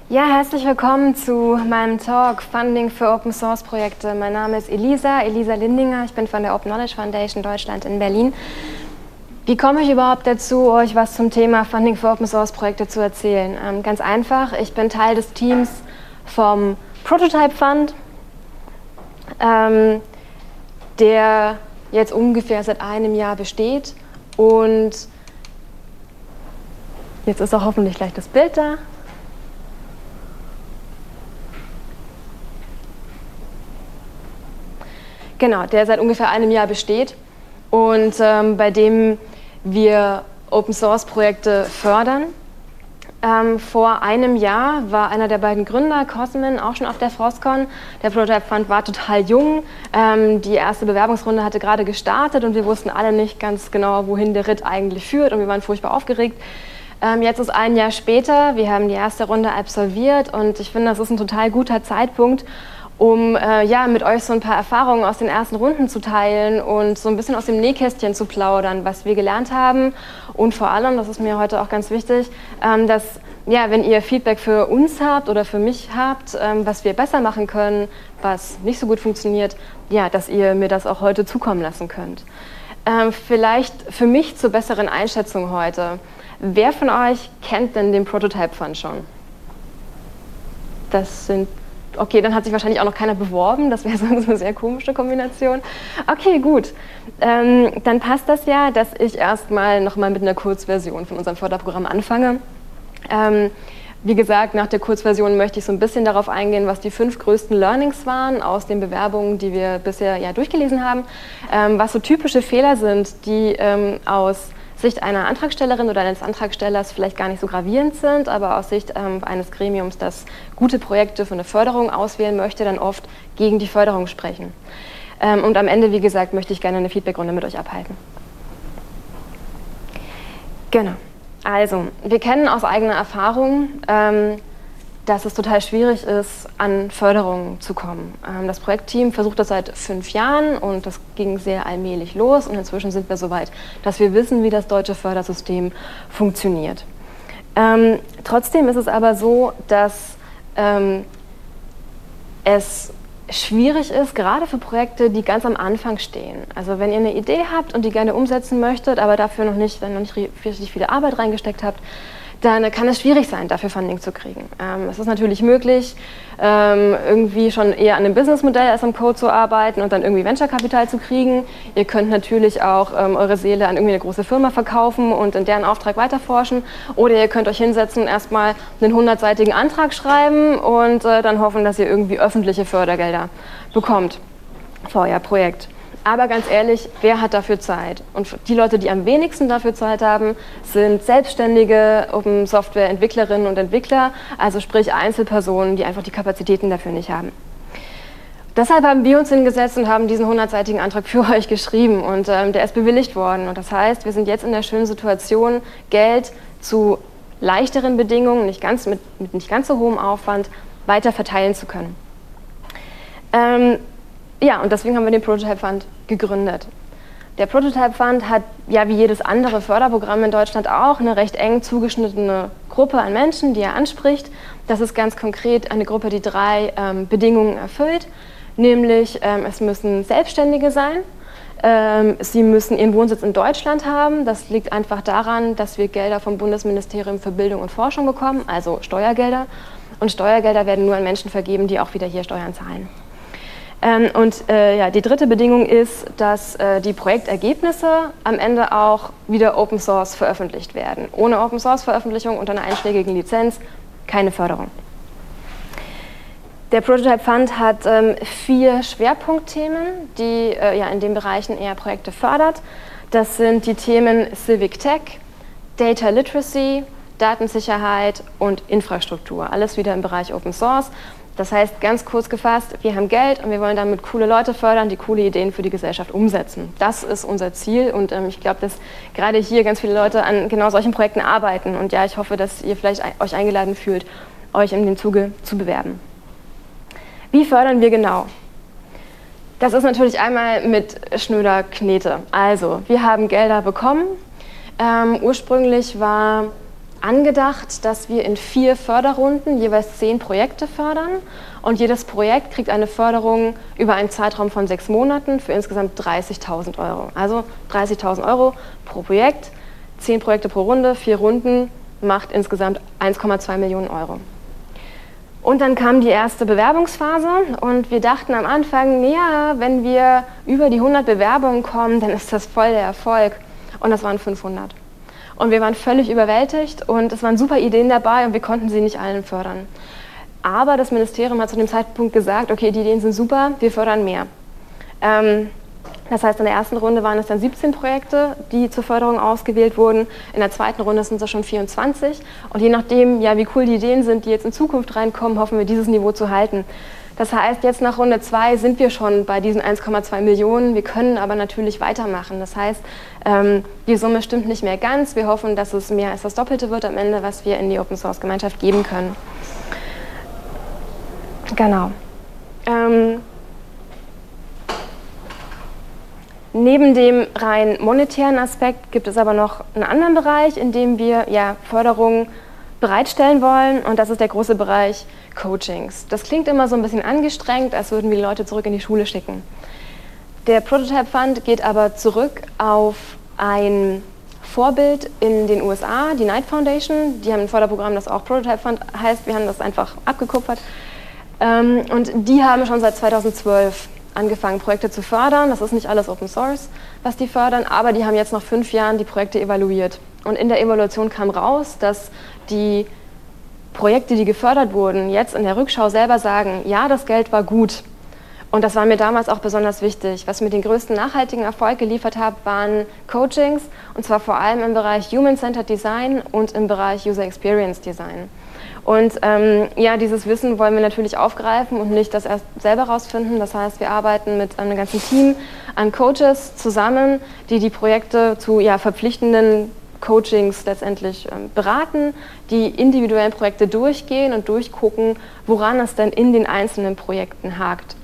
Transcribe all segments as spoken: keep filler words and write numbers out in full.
Ja, herzlich willkommen zu meinem Talk Funding für Open Source Projekte. Mein Name ist Elisa, Elisa Lindinger. Ich bin von der Open Knowledge Foundation Deutschland in Berlin. Wie komme ich überhaupt dazu, euch was zum Thema Funding für Open Source Projekte zu erzählen? Ähm, ganz einfach, ich bin Teil des Teams vom Prototype Fund, ähm, der jetzt ungefähr seit einem Jahr besteht. Und jetzt ist auch hoffentlich gleich das Bild da. Genau, der seit ungefähr einem Jahr besteht und ähm, bei dem wir Open-Source-Projekte fördern. Ähm, vor einem Jahr war einer der beiden Gründer, Cosmin, auch schon auf der FrostCon. Der Prototype Fund war total jung. Ähm, die erste Bewerbungsrunde hatte gerade gestartet und wir wussten alle nicht ganz genau, wohin der Ritt eigentlich führt und wir waren furchtbar aufgeregt. Ähm, jetzt ist ein Jahr später, wir haben die erste Runde absolviert und ich finde, das ist ein total guter Zeitpunkt, um äh, ja, mit euch so ein paar Erfahrungen aus den ersten Runden zu teilen und so ein bisschen aus dem Nähkästchen zu plaudern, was wir gelernt haben. Und vor allem, das ist mir heute auch ganz wichtig, ähm, dass, ja, wenn ihr Feedback für uns habt oder für mich habt, ähm, was wir besser machen können, was nicht so gut funktioniert, ja, dass ihr mir das auch heute zukommen lassen könnt. Ähm, vielleicht für mich zur besseren Einschätzung heute. Wer von euch kennt denn den Prototype Fund schon? Das sind Okay, dann hat sich wahrscheinlich auch noch keiner beworben. Das wäre so eine sehr komische Kombination. Okay, gut. Ähm, dann passt das ja, dass ich erstmal noch mal mit einer Kurzversion von unserem Förderprogramm anfange. Ähm, wie gesagt, nach der Kurzversion möchte ich so ein bisschen darauf eingehen, was die fünf größten Learnings waren aus den Bewerbungen, die wir bisher ja durchgelesen haben. Ähm, was so typische Fehler sind, die ähm, aus Sicht einer Antragstellerin oder eines Antragstellers vielleicht gar nicht so gravierend sind, aber aus Sicht ähm, eines Gremiums, das gute Projekte für eine Förderung auswählen möchte, dann oft gegen die Förderung sprechen. Ähm, und am Ende, wie gesagt, möchte ich gerne eine Feedbackrunde mit euch abhalten. Genau. Also, wir kennen aus eigener Erfahrung, ähm, dass es total schwierig ist, an Förderungen zu kommen. Das Projektteam versucht das seit fünf Jahren und das ging sehr allmählich los und inzwischen sind wir so weit, dass wir wissen, wie das deutsche Fördersystem funktioniert. Ähm, trotzdem ist es aber so, dass ähm, es schwierig ist, gerade für Projekte, die ganz am Anfang stehen. Also wenn ihr eine Idee habt und die gerne umsetzen möchtet, aber dafür noch nicht, noch nicht richtig viele Arbeit reingesteckt habt, dann kann es schwierig sein, dafür Funding zu kriegen. Ähm, es ist natürlich möglich, ähm, irgendwie schon eher an einem Businessmodell als am Code zu arbeiten und dann irgendwie Venture-Kapital zu kriegen. Ihr könnt natürlich auch ähm, eure Seele an irgendwie eine große Firma verkaufen und in deren Auftrag weiterforschen. Oder ihr könnt euch hinsetzen und erstmal einen hundertseitigen Antrag schreiben und äh, dann hoffen, dass ihr irgendwie öffentliche Fördergelder bekommt für euer Projekt. Aber ganz ehrlich, wer hat dafür Zeit? Und die Leute, die am wenigsten dafür Zeit haben, sind selbstständige Open-Software-Entwicklerinnen und Entwickler, also sprich Einzelpersonen, die einfach die Kapazitäten dafür nicht haben. Deshalb haben wir uns hingesetzt und haben diesen hundertseitigen Antrag für euch geschrieben und ähm, der ist bewilligt worden. Und das heißt, wir sind jetzt in der schönen Situation, Geld zu leichteren Bedingungen, nicht ganz, mit, mit nicht ganz so hohem Aufwand, weiter verteilen zu können. Ähm, Ja, und deswegen haben wir den Prototype Fund gegründet. Der Prototype Fund hat, ja wie jedes andere Förderprogramm in Deutschland auch, eine recht eng zugeschnittene Gruppe an Menschen, die er anspricht. Das ist ganz konkret eine Gruppe, die drei ähm, Bedingungen erfüllt, nämlich ähm, es müssen Selbstständige sein, ähm, sie müssen ihren Wohnsitz in Deutschland haben. Das liegt einfach daran, dass wir Gelder vom Bundesministerium für Bildung und Forschung bekommen, also Steuergelder. Und Steuergelder werden nur an Menschen vergeben, die auch wieder hier Steuern zahlen. Ähm, und äh, ja, die dritte Bedingung ist, dass äh, die Projektergebnisse am Ende auch wieder Open Source veröffentlicht werden. Ohne Open Source Veröffentlichung unter einer einschlägigen Lizenz keine Förderung. Der Prototype Fund hat ähm, vier Schwerpunktthemen, die äh, ja, in den Bereichen eher Projekte fördert. Das sind die Themen Civic Tech, Data Literacy, Datensicherheit und Infrastruktur. Alles wieder im Bereich Open Source. Das heißt, ganz kurz gefasst, wir haben Geld und wir wollen damit coole Leute fördern, die coole Ideen für die Gesellschaft umsetzen. Das ist unser Ziel und ähm, ich glaube, dass gerade hier ganz viele Leute an genau solchen Projekten arbeiten. Und ja, ich hoffe, dass ihr vielleicht euch eingeladen fühlt, euch in dem Zuge zu bewerben. Wie fördern wir genau? Das ist natürlich einmal mit schnöder Knete. Also, wir haben Gelder bekommen. Ähm, ursprünglich war angedacht, dass wir in vier Förderrunden jeweils zehn Projekte fördern und jedes Projekt kriegt eine Förderung über einen Zeitraum von sechs Monaten für insgesamt dreißigtausend Euro. Also dreißigtausend Euro pro Projekt, zehn Projekte pro Runde, vier Runden, macht insgesamt eins Komma zwei Millionen Euro. Und dann kam die erste Bewerbungsphase und wir dachten am Anfang, ja, wenn wir über die hundert Bewerbungen kommen, dann ist das voll der Erfolg. Und das waren fünfhundert. Und wir waren völlig überwältigt und es waren super Ideen dabei und wir konnten sie nicht allen fördern. Aber das Ministerium hat zu dem Zeitpunkt gesagt, okay, die Ideen sind super, wir fördern mehr. Ähm, das heißt, in der ersten Runde waren es dann siebzehn Projekte, die zur Förderung ausgewählt wurden. In der zweiten Runde sind es schon vierundzwanzig. Und je nachdem, ja, wie cool die Ideen sind, die jetzt in Zukunft reinkommen, hoffen wir, dieses Niveau zu halten. Das heißt, jetzt nach Runde zwei sind wir schon bei diesen eins Komma zwei Millionen. Wir können aber natürlich weitermachen. Das heißt, ähm, die Summe stimmt nicht mehr ganz. Wir hoffen, dass es mehr als das Doppelte wird am Ende, was wir in die Open-Source-Gemeinschaft geben können. Genau. Ähm, Neben dem rein monetären Aspekt gibt es aber noch einen anderen Bereich, in dem wir ja, Förderung bereitstellen wollen, und das ist der große Bereich Coachings. Das klingt immer so ein bisschen angestrengt, als würden wir die Leute zurück in die Schule schicken. Der Prototype Fund geht aber zurück auf ein Vorbild in den U S A, die Knight Foundation. Die haben ein Förderprogramm, das auch Prototype Fund heißt. Wir haben das einfach abgekupfert. Und die haben schon seit zweitausendzwölf angefangen, Projekte zu fördern. Das ist nicht alles Open Source, was die fördern, aber die haben jetzt nach fünf Jahren die Projekte evaluiert. Und in der Evaluation kam raus, dass die Projekte, die gefördert wurden, jetzt in der Rückschau selber sagen, ja, das Geld war gut. Und das war mir damals auch besonders wichtig. Was mir den größten nachhaltigen Erfolg geliefert hat, waren Coachings, und zwar vor allem im Bereich Human-Centered Design und im Bereich User Experience Design. Und ähm, ja, dieses Wissen wollen wir natürlich aufgreifen und nicht das erst selber rausfinden. Das heißt, wir arbeiten mit einem ganzen Team an Coaches zusammen, die die Projekte zu ja, verpflichtenden Coachings letztendlich ähm, beraten, die individuellen Projekte durchgehen und durchgucken, woran es denn in den einzelnen Projekten hakt.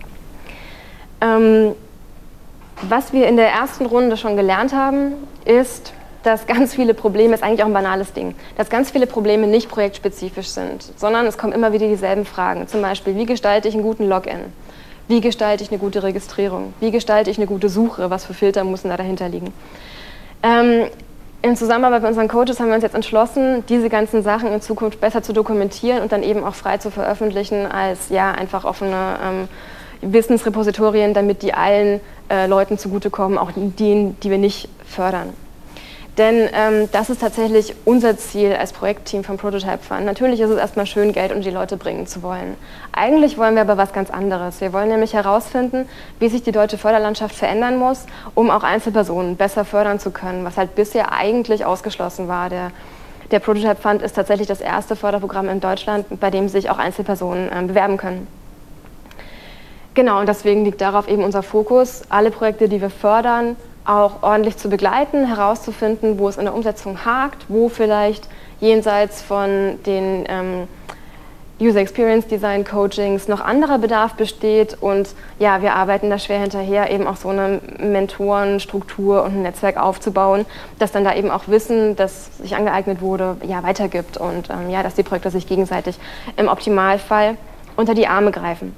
Ähm, was wir in der ersten Runde schon gelernt haben, ist, dass ganz viele Probleme, ist eigentlich auch ein banales Ding, dass ganz viele Probleme nicht projektspezifisch sind, sondern es kommen immer wieder dieselben Fragen. Zum Beispiel, wie gestalte ich einen guten Login? Wie gestalte ich eine gute Registrierung? Wie gestalte ich eine gute Suche? Was für Filter müssen da dahinter liegen? Ähm, in Zusammenarbeit mit unseren Coaches haben wir uns jetzt entschlossen, diese ganzen Sachen in Zukunft besser zu dokumentieren und dann eben auch frei zu veröffentlichen als ja, einfach offene ähm, Wissensrepositorien, damit die allen äh, Leuten zugutekommen, auch denen, die wir nicht fördern. Denn ähm, das ist tatsächlich unser Ziel als Projektteam vom Prototype Fund. Natürlich ist es erstmal schön, Geld unter die Leute bringen zu wollen. Eigentlich wollen wir aber was ganz anderes. Wir wollen nämlich herausfinden, wie sich die deutsche Förderlandschaft verändern muss, um auch Einzelpersonen besser fördern zu können, was halt bisher eigentlich ausgeschlossen war. Der, der Prototype Fund ist tatsächlich das erste Förderprogramm in Deutschland, bei dem sich auch Einzelpersonen äh, bewerben können. Genau, und deswegen liegt darauf eben unser Fokus, alle Projekte, die wir fördern, auch ordentlich zu begleiten, herauszufinden, wo es in der Umsetzung hakt, wo vielleicht jenseits von den ähm, User Experience Design Coachings noch anderer Bedarf besteht. Und ja, wir arbeiten da schwer hinterher, eben auch so eine Mentorenstruktur und ein Netzwerk aufzubauen, dass dann da eben auch Wissen, das sich angeeignet wurde, ja, weitergibt und ähm, ja, dass die Projekte sich gegenseitig im Optimalfall unter die Arme greifen.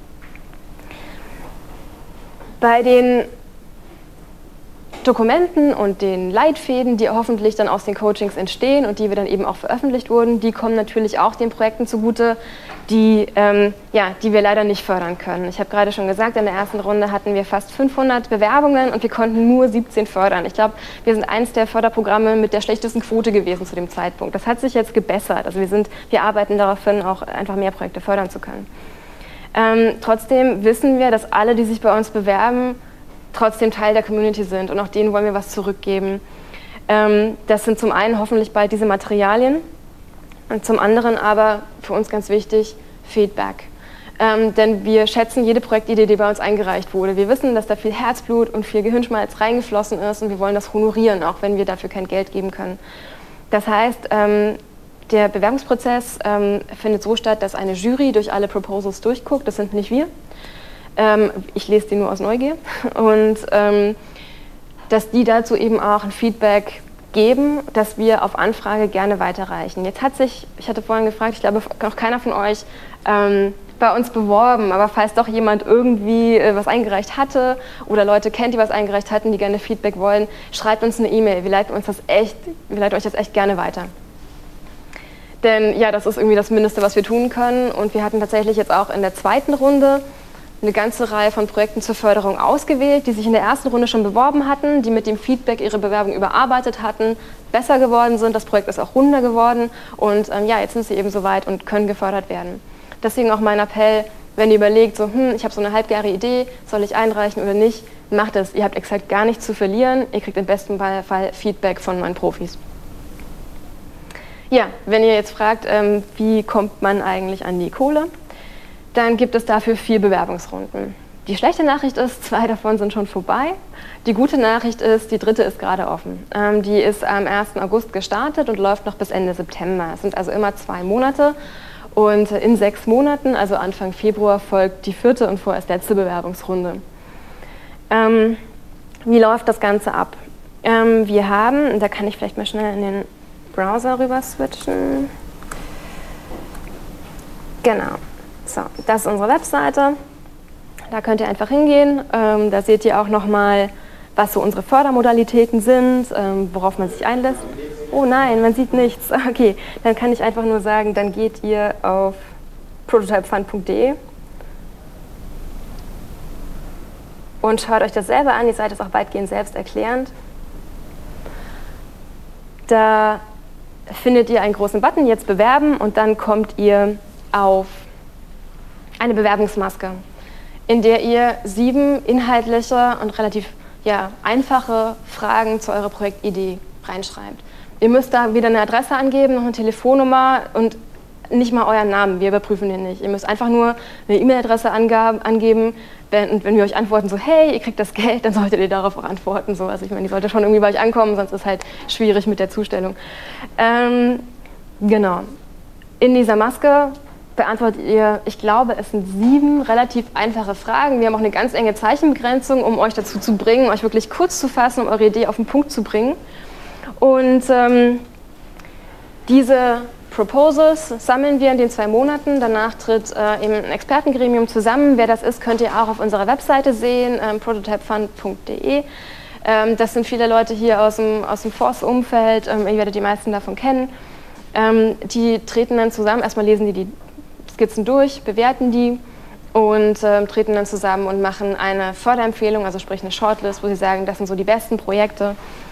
Bei den Dokumenten und den Leitfäden, die hoffentlich dann aus den Coachings entstehen und die wir dann eben auch veröffentlicht wurden, die kommen natürlich auch den Projekten zugute, die, ähm, ja, die wir leider nicht fördern können. Ich habe gerade schon gesagt, in der ersten Runde hatten wir fast fünfhundert Bewerbungen und wir konnten nur siebzehn fördern. Ich glaube, wir sind eins der Förderprogramme mit der schlechtesten Quote gewesen zu dem Zeitpunkt. Das hat sich jetzt gebessert. Also wir, sind, wir arbeiten darauf hin, auch einfach mehr Projekte fördern zu können. Ähm, trotzdem wissen wir, dass alle, die sich bei uns bewerben, trotzdem Teil der Community sind und auch denen wollen wir was zurückgeben. Ähm, das sind zum einen hoffentlich bald diese Materialien und zum anderen aber für uns ganz wichtig Feedback. Ähm, denn wir schätzen jede Projektidee, die bei uns eingereicht wurde. Wir wissen, dass da viel Herzblut und viel Gehirnschmalz reingeflossen ist und wir wollen das honorieren, auch wenn wir dafür kein Geld geben können. Das heißt, ähm, der Bewerbungsprozess ähm, findet so statt, dass eine Jury durch alle Proposals durchguckt. Das sind nicht wir. Ähm, ich lese die nur aus Neugier. Und ähm, dass die dazu eben auch ein Feedback geben, das wir auf Anfrage gerne weiterreichen. Jetzt hat sich, ich hatte vorhin gefragt, ich glaube noch keiner von euch ähm, bei uns beworben, aber falls doch jemand irgendwie äh, was eingereicht hatte oder Leute kennt, die was eingereicht hatten, die gerne Feedback wollen, schreibt uns eine E-Mail. Wir leiten uns das echt, wir leiten euch das echt gerne weiter. Denn ja, das ist irgendwie das Mindeste, was wir tun können. Und wir hatten tatsächlich jetzt auch in der zweiten Runde eine ganze Reihe von Projekten zur Förderung ausgewählt, die sich in der ersten Runde schon beworben hatten, die mit dem Feedback ihre Bewerbung überarbeitet hatten, besser geworden sind. Das Projekt ist auch runder geworden und ähm, ja, jetzt sind sie eben soweit und können gefördert werden. Deswegen auch mein Appell, wenn ihr überlegt, so, hm, ich habe so eine halbgare Idee, soll ich einreichen oder nicht, macht es. Ihr habt exakt gar nichts zu verlieren. Ihr kriegt im besten Fall Feedback von meinen Profis. Ja, wenn ihr jetzt fragt, ähm, wie kommt man eigentlich an die Kohle, dann gibt es dafür vier Bewerbungsrunden. Die schlechte Nachricht ist, zwei davon sind schon vorbei. Die gute Nachricht ist, die dritte ist gerade offen. Ähm, die ist am ersten August gestartet und läuft noch bis Ende September. Es sind also immer zwei Monate. Und in sechs Monaten, also Anfang Februar, folgt die vierte und vorerst letzte Bewerbungsrunde. Ähm, wie läuft das Ganze ab? Ähm, wir haben, da kann ich vielleicht mal schnell in den Browser rüber switchen. Genau. So, das ist unsere Webseite. Da könnt ihr einfach hingehen. Ähm, da seht ihr auch nochmal, was so unsere Fördermodalitäten sind, ähm, worauf man sich einlässt. Oh nein, man sieht nichts. Okay, dann kann ich einfach nur sagen, dann geht ihr auf prototypefund punkt de und schaut euch das selber an. Die Seite ist auch weitgehend selbsterklärend. Da findet ihr einen großen Button, jetzt bewerben, und dann kommt ihr auf eine Bewerbungsmaske, in der ihr sieben inhaltliche und relativ ja, einfache Fragen zu eurer Projektidee reinschreibt. Ihr müsst da weder eine Adresse angeben, noch eine Telefonnummer und nicht mal euren Namen. Wir überprüfen den nicht. Ihr müsst einfach nur eine E-Mail-Adresse angeben. Wenn, und wenn wir euch antworten so, hey, ihr kriegt das Geld, dann solltet ihr darauf auch antworten. So. Also ich meine, die sollte schon irgendwie bei euch ankommen, sonst ist es halt schwierig mit der Zustellung. Ähm, genau. In dieser Maske beantwortet ihr, ich glaube, es sind sieben relativ einfache Fragen. Wir haben auch eine ganz enge Zeichenbegrenzung, um euch dazu zu bringen, euch wirklich kurz zu fassen, um eure Idee auf den Punkt zu bringen. Und ähm, diese Proposals sammeln wir in den zwei Monaten. Danach tritt äh, eben ein Expertengremium zusammen. Wer das ist, könnt ihr auch auf unserer Webseite sehen, ähm, prototypefund punkt de. Ähm, das sind viele Leute hier aus dem, aus dem Force-Umfeld. Ähm, ihr werdet die meisten davon kennen. Ähm, die treten dann zusammen. Erstmal lesen die die Skizzen durch, bewerten die und äh, treten dann zusammen und machen eine Förderempfehlung, also sprich eine Shortlist, wo sie sagen, das sind so die besten Projekte.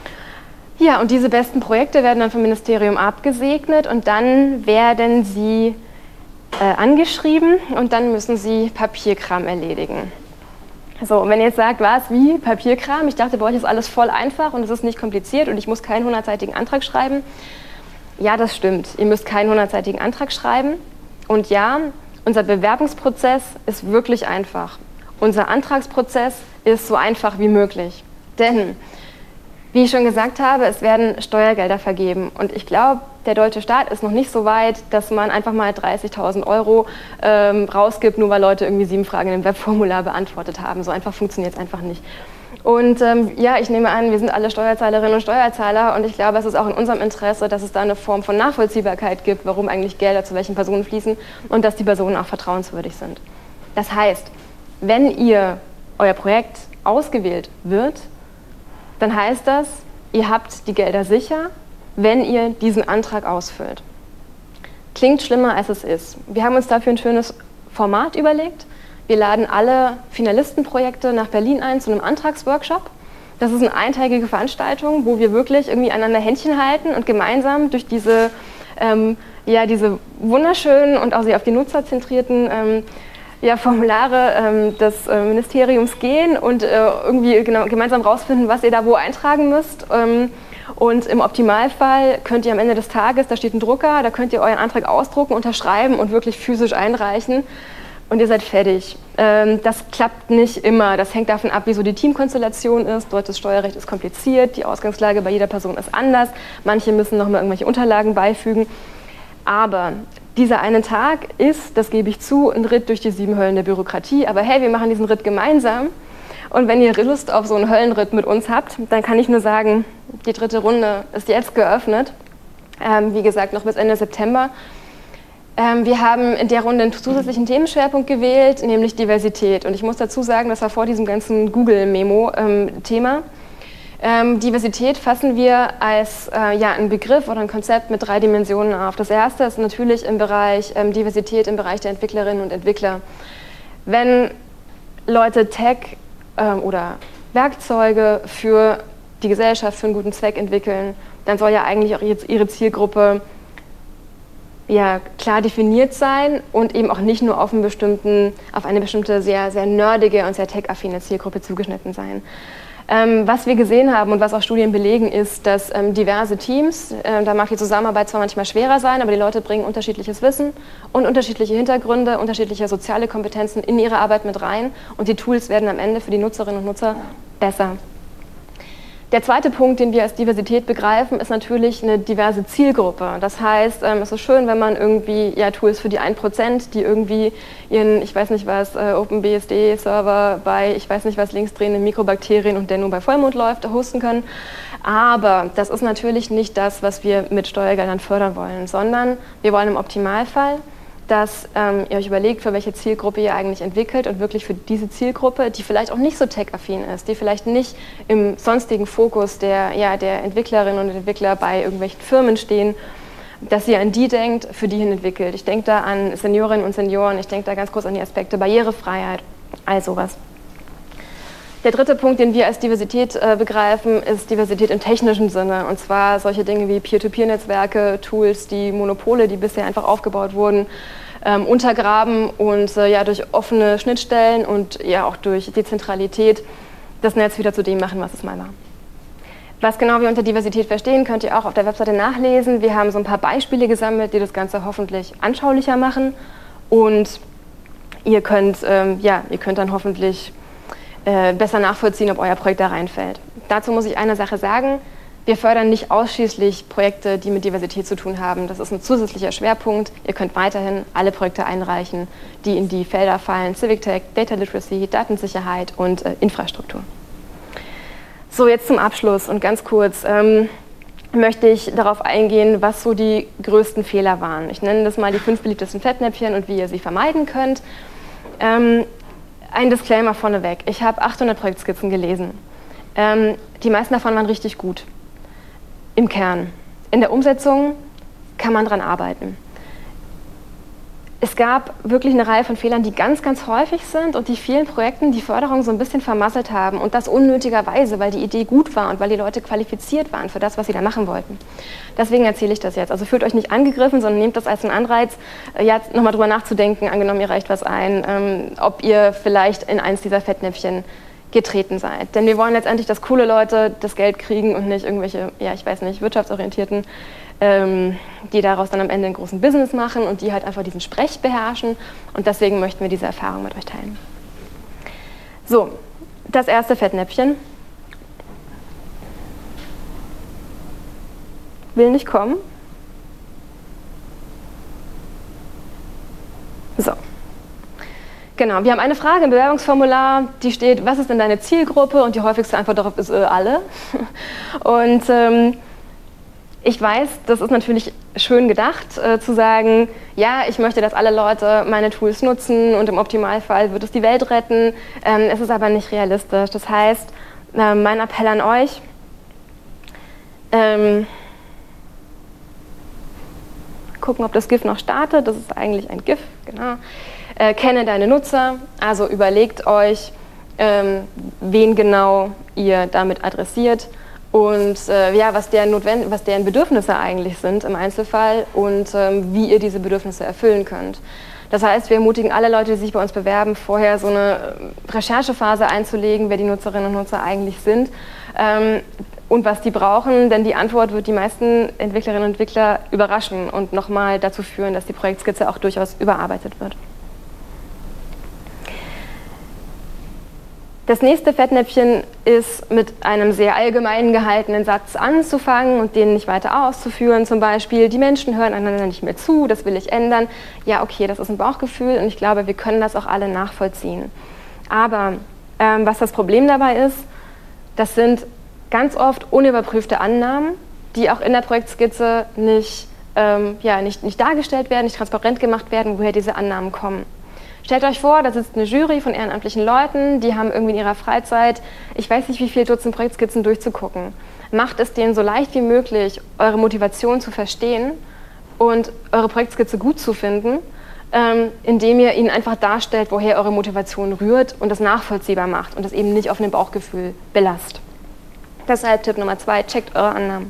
Ja, und diese besten Projekte werden dann vom Ministerium abgesegnet und dann werden sie äh, angeschrieben und dann müssen sie Papierkram erledigen. So, wenn ihr jetzt sagt, was, wie, Papierkram? Ich dachte, bei euch ist alles voll einfach und es ist nicht kompliziert und ich muss keinen hundertseitigen Antrag schreiben. Ja, das stimmt. Ihr müsst keinen hundertseitigen Antrag schreiben. Und ja, unser Bewerbungsprozess ist wirklich einfach. Unser Antragsprozess ist so einfach wie möglich. Denn, wie ich schon gesagt habe, es werden Steuergelder vergeben. Und ich glaube, der deutsche Staat ist noch nicht so weit, dass man einfach mal dreißigtausend Euro ähm, rausgibt, nur weil Leute irgendwie sieben Fragen in dem Webformular beantwortet haben. So einfach funktioniert es einfach nicht. Und ähm, ja, ich nehme an, wir sind alle Steuerzahlerinnen und Steuerzahler und ich glaube, es ist auch in unserem Interesse, dass es da eine Form von Nachvollziehbarkeit gibt, warum eigentlich Gelder zu welchen Personen fließen und dass die Personen auch vertrauenswürdig sind. Das heißt, wenn ihr euer Projekt ausgewählt wird, dann heißt das, ihr habt die Gelder sicher, wenn ihr diesen Antrag ausfüllt. Klingt schlimmer, als es ist. Wir haben uns dafür ein schönes Format überlegt. Wir laden alle Finalistenprojekte nach Berlin ein zu einem Antragsworkshop. Das ist eine eintägige Veranstaltung, wo wir wirklich irgendwie einander Händchen halten und gemeinsam durch diese, ähm, ja, diese wunderschönen und auch sehr auf die Nutzer zentrierten ähm, ja, Formulare ähm, des äh, Ministeriums gehen und äh, irgendwie genau, gemeinsam rausfinden, was ihr da wo eintragen müsst. Ähm, und im Optimalfall könnt ihr am Ende des Tages, da steht ein Drucker, da könnt ihr euren Antrag ausdrucken, unterschreiben und wirklich physisch einreichen. Und ihr seid fertig. Ähm, das klappt nicht immer. Das hängt davon ab, wie so die Teamkonstellation ist. Deutsches Steuerrecht ist kompliziert, die Ausgangslage bei jeder Person ist anders. Manche müssen noch mal irgendwelche Unterlagen beifügen. Aber dieser eine Tag ist, das gebe ich zu, ein Ritt durch die sieben Höllen der Bürokratie. Aber hey, wir machen diesen Ritt gemeinsam. Und wenn ihr Lust auf so einen Höllenritt mit uns habt, dann kann ich nur sagen, die dritte Runde ist jetzt geöffnet. Ähm, wie gesagt, noch bis Ende September. Ähm, wir haben in der Runde einen zusätzlichen Themenschwerpunkt gewählt, nämlich Diversität. Und ich muss dazu sagen, das war vor diesem ganzen Google-Memo-Thema. Ähm, Diversität fassen wir als äh, ja, einen Begriff oder ein Konzept mit drei Dimensionen auf. Das erste ist natürlich im Bereich ähm, Diversität im Bereich der Entwicklerinnen und Entwickler. Wenn Leute Tech ähm, oder Werkzeuge für die Gesellschaft, für einen guten Zweck entwickeln, dann soll ja eigentlich auch ihre Zielgruppe ja, klar definiert sein und eben auch nicht nur auf, einen bestimmten, auf eine bestimmte sehr, sehr nerdige und sehr tech-affine Zielgruppe zugeschnitten sein. Ähm, was wir gesehen haben und was auch Studien belegen, ist, dass ähm, diverse Teams, äh, da mag die Zusammenarbeit zwar manchmal schwerer sein, aber die Leute bringen unterschiedliches Wissen und unterschiedliche Hintergründe, unterschiedliche soziale Kompetenzen in ihre Arbeit mit rein und die Tools werden am Ende für die Nutzerinnen und Nutzer besser. Der zweite Punkt, den wir als Diversität begreifen, ist natürlich eine diverse Zielgruppe. Das heißt, ähm, es ist schön, wenn man irgendwie ja, Tools für die ein Prozent, die irgendwie ihren, ich weiß nicht was, äh, OpenBSD-Server bei, ich weiß nicht was, linksdrehenden Mikrobakterien und der nur bei Vollmond läuft, hosten können. Aber das ist natürlich nicht das, was wir mit Steuergeldern fördern wollen, sondern wir wollen im Optimalfall, dass ähm, ihr euch überlegt, für welche Zielgruppe ihr eigentlich entwickelt und wirklich für diese Zielgruppe, die vielleicht auch nicht so tech-affin ist, die vielleicht nicht im sonstigen Fokus der, ja, der Entwicklerinnen und Entwickler bei irgendwelchen Firmen stehen, dass ihr an die denkt, für die hin entwickelt. Ich denke da an Seniorinnen und Senioren, ich denke da ganz kurz an die Aspekte Barrierefreiheit, all sowas. Der dritte Punkt, den wir als Diversität äh, begreifen, ist Diversität im technischen Sinne. Und zwar solche Dinge wie Peer-to-Peer-Netzwerke, Tools, die Monopole, die bisher einfach aufgebaut wurden, ähm, untergraben und äh, ja, durch offene Schnittstellen und ja auch durch Dezentralität das Netz wieder zu dem machen, was es mal war. Was genau wir unter Diversität verstehen, könnt ihr auch auf der Webseite nachlesen. Wir haben so ein paar Beispiele gesammelt, die das Ganze hoffentlich anschaulicher machen. Und ihr könnt, ähm, ja, ihr könnt dann hoffentlich besser nachvollziehen, ob euer Projekt da reinfällt. Dazu muss ich eine Sache sagen, wir fördern nicht ausschließlich Projekte, die mit Diversität zu tun haben. Das ist ein zusätzlicher Schwerpunkt. Ihr könnt weiterhin alle Projekte einreichen, die in die Felder fallen, Civic Tech, Data Literacy, Datensicherheit und äh, Infrastruktur. So, jetzt zum Abschluss und ganz kurz ähm, möchte ich darauf eingehen, was so die größten Fehler waren. Ich nenne das mal die fünf beliebtesten Fettnäpfchen und wie ihr sie vermeiden könnt. Ähm, Ein Disclaimer vorneweg. Ich habe achthundert Projektskizzen gelesen. Ähm, die meisten davon waren richtig gut. Im Kern. In der Umsetzung kann man dran arbeiten. Es gab wirklich eine Reihe von Fehlern, die ganz, ganz häufig sind und die vielen Projekten die Förderung so ein bisschen vermasselt haben. Und das unnötigerweise, weil die Idee gut war und weil die Leute qualifiziert waren für das, was sie da machen wollten. Deswegen erzähle ich das jetzt. Also fühlt euch nicht angegriffen, sondern nehmt das als einen Anreiz, ja, nochmal drüber nachzudenken, angenommen ihr reicht was ein, ähm, ob ihr vielleicht in eins dieser Fettnäpfchen getreten seid. Denn wir wollen letztendlich, dass coole Leute das Geld kriegen und nicht irgendwelche, ja, ich weiß nicht, wirtschaftsorientierten, ähm, die daraus dann am Ende einen großen Business machen und die halt einfach diesen Sprech beherrschen. Und deswegen möchten wir diese Erfahrung mit euch teilen. So, das erste Fettnäpfchen. Will nicht kommen. So. Genau, wir haben eine Frage im Bewerbungsformular, die steht, was ist denn deine Zielgruppe? Und die häufigste Antwort darauf ist äh, alle. Und ähm, ich weiß, das ist natürlich schön gedacht, äh, zu sagen, ja, ich möchte, dass alle Leute meine Tools nutzen und im Optimalfall wird es die Welt retten. Ähm, es ist aber nicht realistisch. Das heißt, äh, mein Appell an euch, ähm, gucken, ob das GIF noch startet. Das ist eigentlich ein GIF, genau. Äh, kenne deine Nutzer, also überlegt euch, ähm, wen genau ihr damit adressiert und äh, ja, was deren, Notwend- was deren Bedürfnisse eigentlich sind im Einzelfall und ähm, wie ihr diese Bedürfnisse erfüllen könnt. Das heißt, wir ermutigen alle Leute, die sich bei uns bewerben, vorher so eine Recherchephase einzulegen, wer die Nutzerinnen und Nutzer eigentlich sind ähm, und was die brauchen, denn die Antwort wird die meisten Entwicklerinnen und Entwickler überraschen und nochmal dazu führen, dass die Projektskizze auch durchaus überarbeitet wird. Das nächste Fettnäpfchen ist mit einem sehr allgemein gehaltenen Satz anzufangen und den nicht weiter auszuführen. Zum Beispiel, die Menschen hören einander nicht mehr zu, das will ich ändern. Ja, okay, das ist ein Bauchgefühl und ich glaube, wir können das auch alle nachvollziehen. Aber Ähm, was das Problem dabei ist, das sind ganz oft unüberprüfte Annahmen, die auch in der Projektskizze nicht, ähm, ja, nicht, nicht dargestellt werden, nicht transparent gemacht werden, woher diese Annahmen kommen. Stellt euch vor, da sitzt eine Jury von ehrenamtlichen Leuten, die haben irgendwie in ihrer Freizeit, ich weiß nicht wie viele Dutzend Projektskizzen durchzugucken. Macht es denen so leicht wie möglich, eure Motivation zu verstehen und eure Projektskizze gut zu finden, ähm, indem ihr ihnen einfach darstellt, woher eure Motivation rührt und das nachvollziehbar macht und das eben nicht auf einem Bauchgefühl belasst. Deshalb Tipp Nummer zwei, checkt eure Annahmen.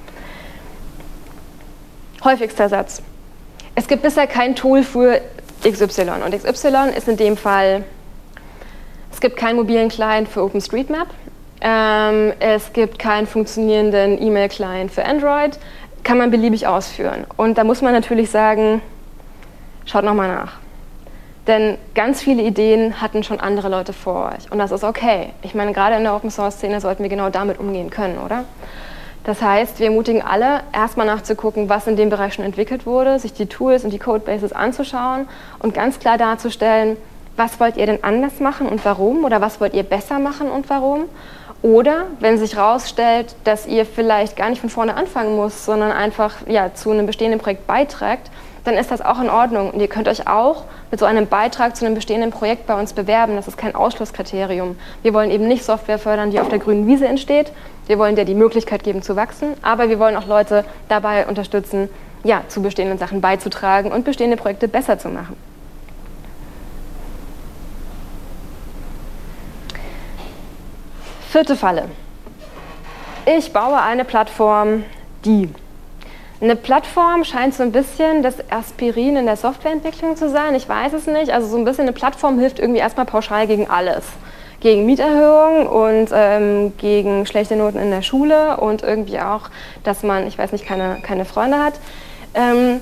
Häufigster Satz. Es gibt bisher kein Tool für X Y. Und X Y ist in dem Fall, es gibt keinen mobilen Client für OpenStreetMap, ähm, es gibt keinen funktionierenden E-Mail-Client für Android, kann man beliebig ausführen. Und da muss man natürlich sagen, schaut nochmal nach. Denn ganz viele Ideen hatten schon andere Leute vor euch. Und das ist okay. Ich meine, gerade in der Open-Source-Szene sollten wir genau damit umgehen können, oder? Das heißt, wir ermutigen alle, erstmal nachzugucken, was in dem Bereich schon entwickelt wurde, sich die Tools und die Codebases anzuschauen und ganz klar darzustellen, was wollt ihr denn anders machen und warum oder was wollt ihr besser machen und warum. Oder wenn sich herausstellt, dass ihr vielleicht gar nicht von vorne anfangen müsst, sondern einfach ja, zu einem bestehenden Projekt beiträgt, dann ist das auch in Ordnung. Und ihr könnt euch auch mit so einem Beitrag zu einem bestehenden Projekt bei uns bewerben. Das ist kein Ausschlusskriterium. Wir wollen eben nicht Software fördern, die auf der grünen Wiese entsteht. Wir wollen dir die Möglichkeit geben zu wachsen, aber wir wollen auch Leute dabei unterstützen, ja, zu bestehenden Sachen beizutragen und bestehende Projekte besser zu machen. Vierte Falle. Ich baue eine Plattform, die. Eine Plattform scheint so ein bisschen das Aspirin in der Softwareentwicklung zu sein. Ich weiß es nicht. Also so ein bisschen eine Plattform hilft irgendwie erstmal pauschal gegen alles. Gegen Mieterhöhung und ähm, gegen schlechte Noten in der Schule und irgendwie auch, dass man, ich weiß nicht, keine, keine Freunde hat. Ähm,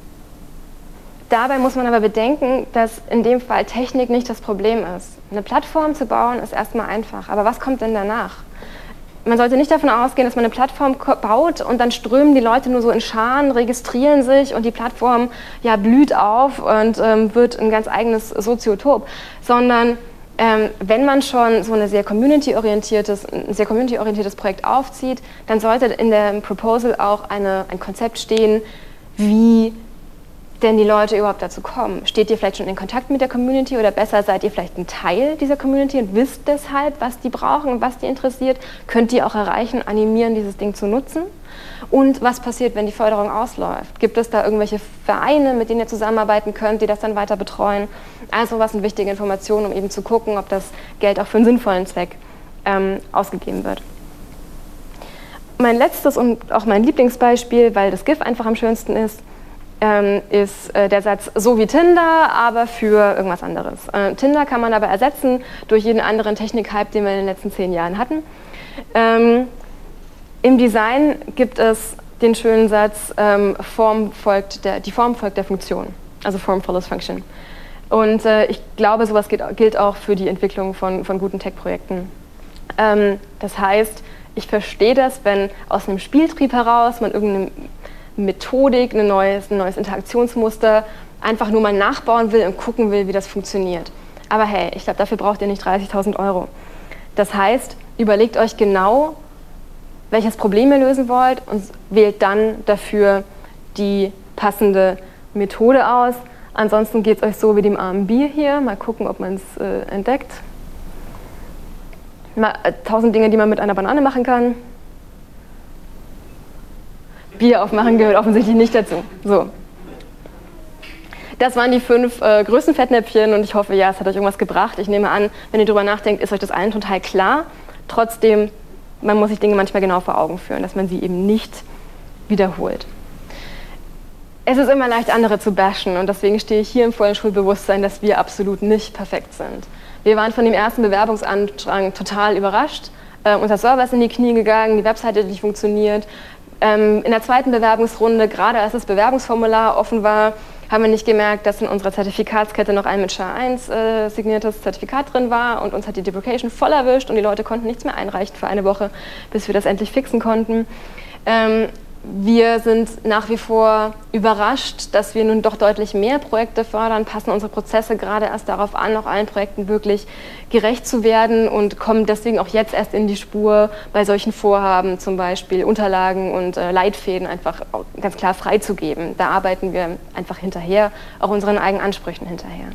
dabei muss man aber bedenken, dass in dem Fall Technik nicht das Problem ist. Eine Plattform zu bauen ist erstmal einfach, aber was kommt denn danach? Man sollte nicht davon ausgehen, dass man eine Plattform baut und dann strömen die Leute nur so in Scharen, registrieren sich und die Plattform ja, blüht auf und ähm, wird ein ganz eigenes Soziotop, sondern Ähm, wenn man schon so eine sehr community-orientiertes, ein sehr community-orientiertes Projekt aufzieht, dann sollte in dem Proposal auch eine, ein Konzept stehen, wie denn die Leute überhaupt dazu kommen. Steht ihr vielleicht schon in Kontakt mit der Community oder besser seid ihr vielleicht ein Teil dieser Community und wisst deshalb, was die brauchen und was die interessiert? Könnt ihr auch erreichen, animieren, dieses Ding zu nutzen? Und was passiert, wenn die Förderung ausläuft? Gibt es da irgendwelche Vereine, mit denen ihr zusammenarbeiten könnt, die das dann weiter betreuen? Also was sind wichtige Informationen, um eben zu gucken, ob das Geld auch für einen sinnvollen Zweck ähm, ausgegeben wird. Mein letztes und auch mein Lieblingsbeispiel, weil das GIF einfach am schönsten ist, ähm, ist äh, der Satz, so wie Tinder, aber für irgendwas anderes. Äh, Tinder kann man aber ersetzen durch jeden anderen Technik-Hype, den wir in den letzten zehn Jahren hatten. Ähm, Im Design gibt es den schönen Satz, ähm, Form folgt der, die Form folgt der Funktion, also Form follows Function. Und äh, ich glaube, sowas gilt, gilt auch für die Entwicklung von, von guten Tech-Projekten. Ähm, das heißt, ich verstehe das, wenn aus einem Spieltrieb heraus man irgendeine Methodik, ein neues, ein neues Interaktionsmuster einfach nur mal nachbauen will und gucken will, wie das funktioniert. Aber hey, ich glaube, dafür braucht ihr nicht dreißigtausend Euro. Das heißt, überlegt euch genau, welches Problem ihr lösen wollt und wählt dann dafür die passende Methode aus. Ansonsten geht es euch so wie dem armen Bier hier. Mal gucken, ob man es äh, entdeckt. Mal, äh, tausend Dinge, die man mit einer Banane machen kann. Bier aufmachen gehört offensichtlich nicht dazu. So. Das waren die fünf äh, größten Fettnäpfchen und ich hoffe, ja, es hat euch irgendwas gebracht. Ich nehme an, wenn ihr darüber nachdenkt, ist euch das allen total klar. Trotzdem, man muss sich Dinge manchmal genau vor Augen führen, dass man sie eben nicht wiederholt. Es ist immer leicht, andere zu bashen und deswegen stehe ich hier im vollen Schulbewusstsein, dass wir absolut nicht perfekt sind. Wir waren von dem ersten Bewerbungsantrag total überrascht. Äh, unser Server ist in die Knie gegangen, die Webseite hat nicht funktioniert. Ähm, in der zweiten Bewerbungsrunde, gerade als das Bewerbungsformular offen war, haben wir nicht gemerkt, dass in unserer Zertifikatskette noch ein mit S H A eins äh, signiertes Zertifikat drin war und uns hat die Deprecation voll erwischt und die Leute konnten nichts mehr einreichen für eine Woche, bis wir das endlich fixen konnten. Ähm, wir sind nach wie vor überrascht, dass wir nun doch deutlich mehr Projekte fördern, passen unsere Prozesse gerade erst darauf an, auch allen Projekten wirklich gerecht zu werden und kommen deswegen auch jetzt erst in die Spur bei solchen Vorhaben, zum Beispiel Unterlagen und äh, Leitfäden einfach ganz klar freizugeben. Da arbeiten wir einfach hinterher, auch unseren eigenen Ansprüchen hinterher.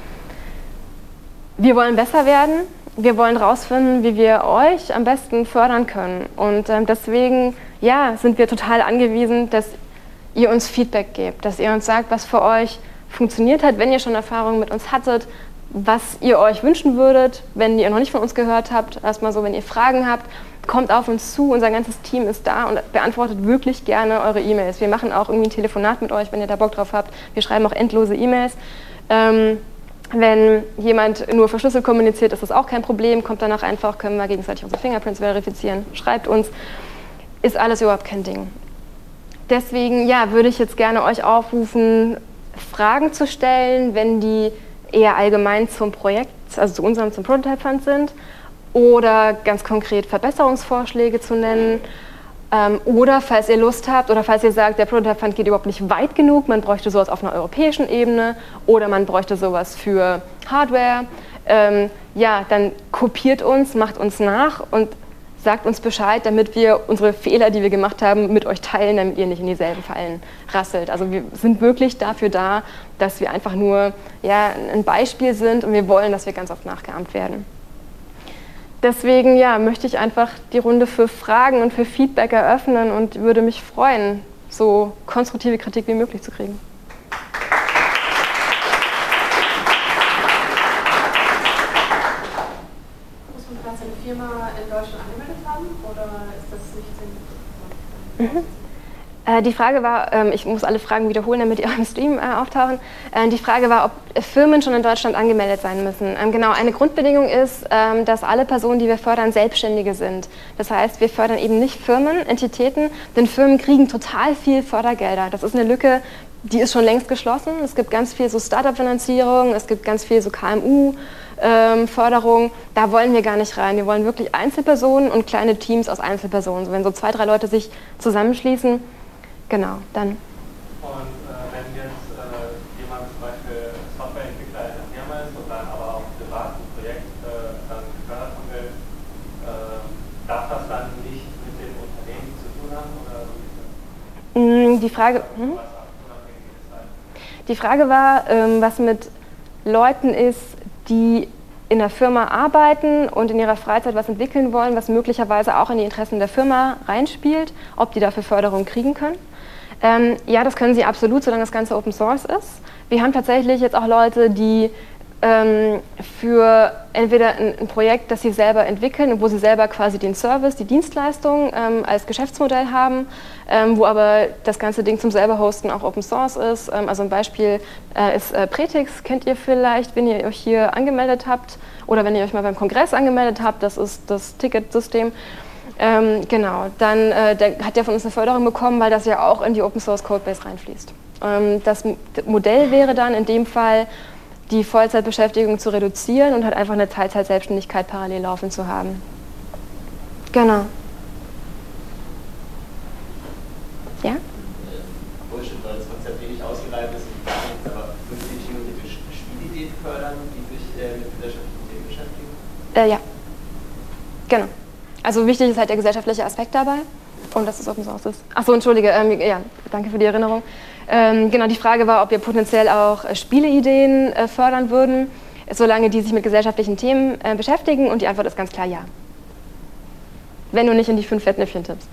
Wir wollen besser werden. Wir wollen herausfinden, wie wir euch am besten fördern können. Und ähm, deswegen ja, sind wir total angewiesen, dass ihr uns Feedback gebt, dass ihr uns sagt, was für euch funktioniert hat, wenn ihr schon Erfahrungen mit uns hattet, was ihr euch wünschen würdet, wenn ihr noch nicht von uns gehört habt. Erstmal so, wenn ihr Fragen habt, kommt auf uns zu. Unser ganzes Team ist da und beantwortet wirklich gerne eure E-Mails. Wir machen auch irgendwie ein Telefonat mit euch, wenn ihr da Bock drauf habt. Wir schreiben auch endlose E-Mails. Ähm, Wenn jemand nur verschlüsselt kommuniziert, ist das auch kein Problem. Kommt danach einfach, können wir gegenseitig unsere Fingerprints verifizieren. Schreibt uns. Ist alles überhaupt kein Ding. Deswegen ja, würde ich jetzt gerne euch aufrufen, Fragen zu stellen, wenn die eher allgemein zum Projekt, also zu unserem, zum Prototype Fund sind, oder ganz konkret Verbesserungsvorschläge zu nennen. Ähm, oder falls ihr Lust habt oder falls ihr sagt, der Prototype Fund geht überhaupt nicht weit genug, man bräuchte sowas auf einer europäischen Ebene oder man bräuchte sowas für Hardware, ähm, ja, dann kopiert uns, macht uns nach und sagt uns Bescheid, damit wir unsere Fehler, die wir gemacht haben, mit euch teilen, damit ihr nicht in dieselben Fallen rasselt. Also wir sind wirklich dafür da, dass wir einfach nur ja, ein Beispiel sind und wir wollen, dass wir ganz oft nachgeahmt werden. Deswegen ja, möchte ich einfach die Runde für Fragen und für Feedback eröffnen und würde mich freuen, so konstruktive Kritik wie möglich zu kriegen. Muss man gerade seine Firma in Deutschland angemeldet haben oder ist das nicht sinnvoll? Mhm. Die Frage war, ich muss alle Fragen wiederholen, damit die auch im Stream auftauchen. Die Frage war, ob Firmen schon in Deutschland angemeldet sein müssen. Genau, eine Grundbedingung ist, dass alle Personen, die wir fördern, Selbstständige sind. Das heißt, wir fördern eben nicht Firmen, Entitäten, denn Firmen kriegen total viel Fördergelder. Das ist eine Lücke, die ist schon längst geschlossen. Es gibt ganz viel so Startup-Finanzierung, es gibt ganz viel so K M U-Förderung. Da wollen wir gar nicht rein. Wir wollen wirklich Einzelpersonen und kleine Teams aus Einzelpersonen. So, wenn so zwei, drei Leute sich zusammenschließen, genau, dann. Und äh, wenn jetzt äh, jemand zum Beispiel Softwareentwickler in der Firma ist und dann aber auch privat ein Projekt äh, dann gefördert haben will, äh, darf das dann nicht mit dem Unternehmen zu tun haben? Oder wie ist das? Die Frage, hm? Die Frage war, ähm, was mit Leuten ist, die in der Firma arbeiten und in ihrer Freizeit was entwickeln wollen, was möglicherweise auch in die Interessen der Firma reinspielt, ob die dafür Förderung kriegen können. Ähm, ja, das können sie absolut, solange das Ganze Open Source ist. Wir haben tatsächlich jetzt auch Leute, die ähm, für entweder ein, ein Projekt, das sie selber entwickeln und wo sie selber quasi den Service, die Dienstleistung ähm, als Geschäftsmodell haben, ähm, wo aber das ganze Ding zum selber hosten auch Open Source ist. Ähm, also ein Beispiel äh, ist äh, Pretix, kennt ihr vielleicht, wenn ihr euch hier angemeldet habt oder wenn ihr euch mal beim Kongress angemeldet habt, das ist das Ticketsystem. Ähm, genau, dann äh, der hat ja von uns eine Förderung bekommen, weil das ja auch in die Open Source Codebase reinfließt. Ähm, das Modell wäre dann in dem Fall, die Vollzeitbeschäftigung zu reduzieren und halt einfach eine Teilzeit-Selbstständigkeit parallel laufen zu haben. Genau. Ja? Bullshit, weil das Konzept eh nicht ausgereift ist und gar nichts, aber würden Sie nicht theoretisch Spielideen fördern, die sich äh, mit gesellschaftlichen Themen beschäftigen? Äh, ja. Genau. Also wichtig ist halt der gesellschaftliche Aspekt dabei und dass es Open Source ist. Achso, entschuldige, ähm, ja, danke für die Erinnerung. Ähm, genau, die Frage war, ob wir potenziell auch äh, Spieleideen äh, fördern würden, solange die sich mit gesellschaftlichen Themen äh, beschäftigen, und die Antwort ist ganz klar ja. Wenn du nicht in die fünf Fettnäpfchen tippst.